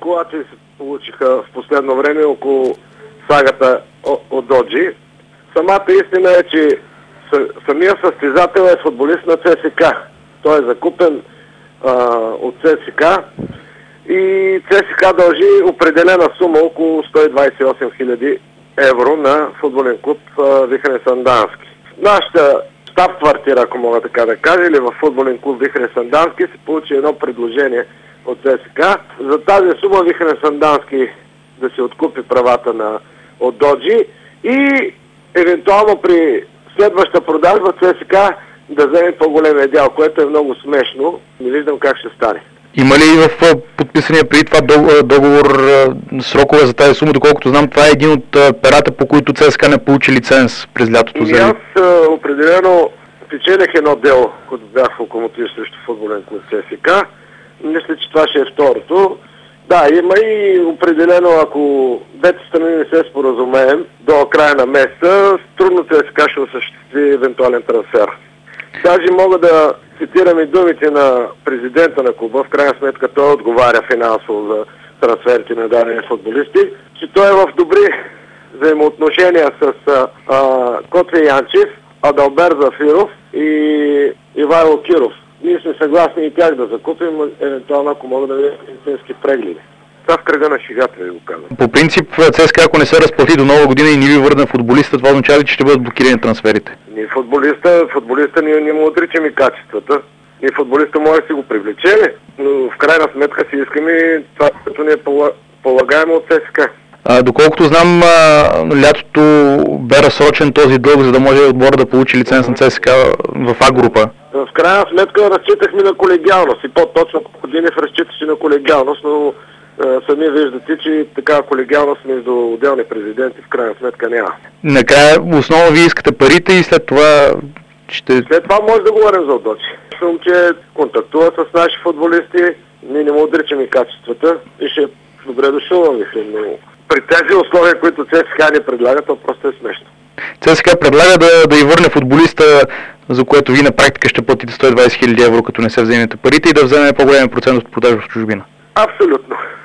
спекулации се получиха в последно време около сагата от Доджи. Самата истина е, че самия състезател е футболист на ЦСК. Той е закупен от ЦСК и ЦСК дължи определена сума около 128 000 евро на футболен клуб Вихрен Сандански. Нашата щаб-квартира, ако мога така да кажа, или в футболен клуб Вихрен Сандански се получи едно предложение от ЦСК. За тази сума Вихрен Сандански да се откупи правата от Доджи и евентуално при следваща продажба ЦСК да вземе по-големия дял, което е много смешно. Не виждам как ще стане. Има ли в подписания преди това договор срокове за тази сума? Доколкото знам, това е един от перата, по които ЦСКА не получи лиценз през лятото. Аз определено печелях едно дело, което бях в Локомотив срещу футболен клуб ЦСКА. Мисля, че това ще е второто. Да, има и определено, ако двете страни не се споразумеем до края на месеца, трудно ЦСКА ще осъществи евентуален трансфер. Даже мога да цитирам и думите на президента на клуба, в крайна сметка той отговаря финансово за трансферите на дадени футболисти, че той е в добри взаимоотношения с Котви Янчев, Адалбер Зафиров и Ивайло Киров. Ние сме съгласни и тях да закупим, евентуално ако могат да видят медицински прегледи. Това в кръга на шегата ви го казвам. По принцип, ЦСКА, ако не се разплати до нова година и не ви върне футболиста, това означава ли, че ще бъдат блокирани трансферите? Ние футболиста ние не му отричаме качествата. Ние футболиста може да си го привлечем, но в крайна сметка си искаме това, което ни е полагаемо от ЦСКА. Доколкото знам, лятото бе разсрочен този дълг, за да може отбора да получи лиценз на ЦСКА в А група. В крайна сметка разчитахме на колегиалност и по-точно Кодинев разчиташе на колегиалност, но сами виждате, че такава колегиалност между отделни президенти в крайна сметка няма. Накрая основно вие искате парите и след това След това може да говорим за отдочи. Съм, че контактува с наши футболисти, ние не му отричаме качествата и ще добре дошъл във Вихрен, но при тези условия, които ЦСКА ни предлага, то просто е смешно. ЦСКА предлага да й върне футболиста, за което вие на практика ще платите 120 000 евро, като не се вземете парите и да вземе по-голям процент от продажа в чужбина. Абсолютно.